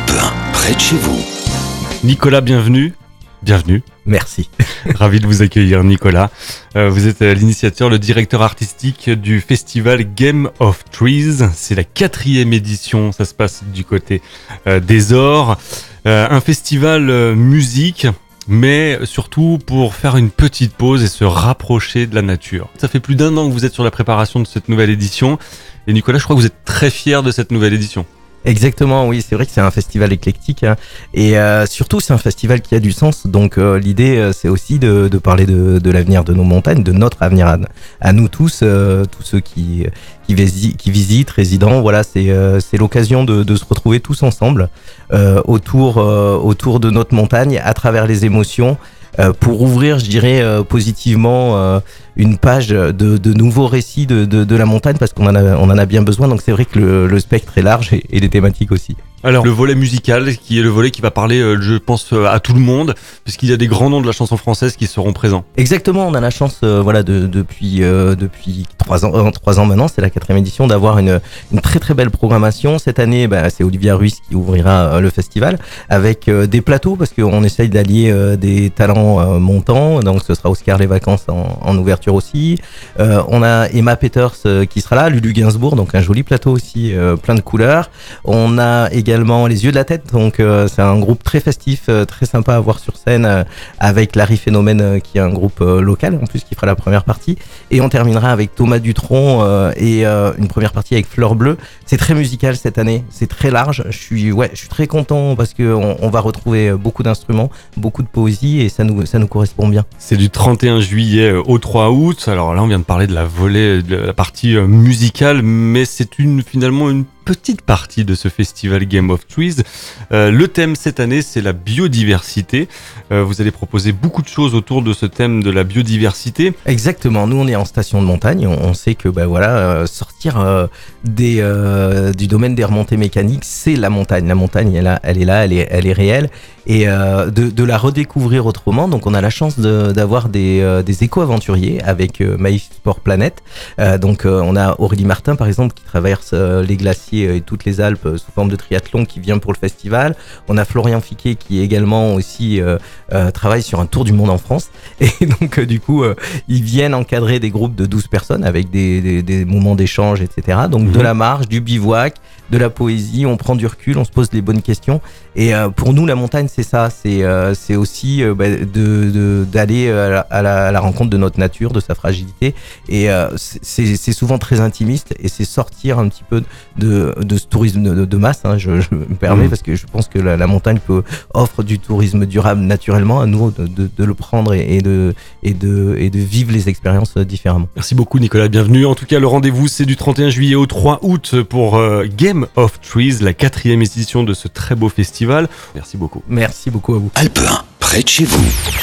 Alpe 1, près de chez vous. Nicolas, bienvenue. Bienvenue. Merci. Ravi de vous accueillir, Nicolas. Vous êtes l'initiateur, le directeur artistique du festival Game of Trees. C'est la 4e édition, ça se passe du côté des Ors. Un festival musique, mais surtout pour faire une petite pause et se rapprocher de la nature. Ça fait plus d'1 an que vous êtes sur la préparation de cette nouvelle édition. Et Nicolas, je crois que vous êtes très fier de cette nouvelle édition. Exactement, oui, c'est vrai que c'est un festival éclectique hein, et surtout c'est un festival qui a du sens. Donc l'idée c'est aussi de parler de l'avenir de nos montagnes, de notre avenir à nous tous ceux qui visitent, résidents. Voilà, c'est l'occasion de se retrouver tous ensemble autour de notre montagne à travers les émotions. Pour ouvrir, je dirais, positivement une page de nouveaux récits de la montagne parce qu'on en a bien besoin. Donc c'est vrai que le spectre est large et les thématiques aussi. Alors, le volet musical, qui est le volet qui va parler, je pense, à tout le monde, puisqu'il y a des grands noms de la chanson française qui seront présents. Exactement, on a la chance, depuis 3 ans maintenant, c'est la 4e édition, d'avoir une très très belle programmation. Cette année, c'est Olivia Ruiz qui ouvrira le festival avec des plateaux, parce qu'on essaye d'allier des talents montants. Donc, ce sera Oscar les vacances en ouverture aussi. On a Emma Peters qui sera là, Lulu Gainsbourg, donc un joli plateau aussi, plein de couleurs. On a également Les Yeux de la Tête, donc c'est un groupe très festif, très sympa à voir sur scène avec Larry Phénomène qui est un groupe local en plus qui fera la première partie, et on terminera avec Thomas Dutronc et une première partie avec Fleur Bleue. C'est très musical cette année, c'est très large. Je suis très content parce que on va retrouver beaucoup d'instruments, beaucoup de poésie et ça nous correspond bien. C'est du 31 juillet au 3 août. Alors là, on vient de parler de la partie musicale, mais c'est finalement une petite partie de ce festival Game of Trees. Le thème cette année, c'est la biodiversité. Vous allez proposer beaucoup de choses autour de ce thème de la biodiversité. Exactement. Nous, on est en station de montagne. On sait que sortir du domaine des remontées mécaniques, c'est la montagne. La montagne, elle est réelle. Et de la redécouvrir autrement. Donc on a la chance d'avoir des éco-aventuriers avec Maïf Sport Planète. On a Aurélie Martin par exemple qui traverse les glaciers et toutes les Alpes sous forme de triathlon qui vient pour le festival. On a Florian Fiquet qui également aussi travaille sur un tour du monde en France. Et donc du coup ils viennent encadrer des groupes de 12 personnes avec des moments d'échange, etc. Donc de la marche, du bivouac, de la poésie, on prend du recul, on se pose les bonnes questions. Et pour nous, la montagne, c'est ça, c'est aussi d'aller à la rencontre de notre nature, de sa fragilité. Et c'est souvent très intimiste et c'est sortir un petit peu de ce tourisme de masse. Hein, je me permets parce que je pense que la montagne offre du tourisme durable naturellement. À nous de le prendre et de vivre les expériences différemment. Merci beaucoup Nicolas, bienvenue. En tout cas, le rendez-vous, c'est du 31 juillet au 3 août pour Game of Trees, la 4e édition de ce très beau festival. Merci beaucoup. Merci beaucoup à vous. Alpe 1, près de chez vous.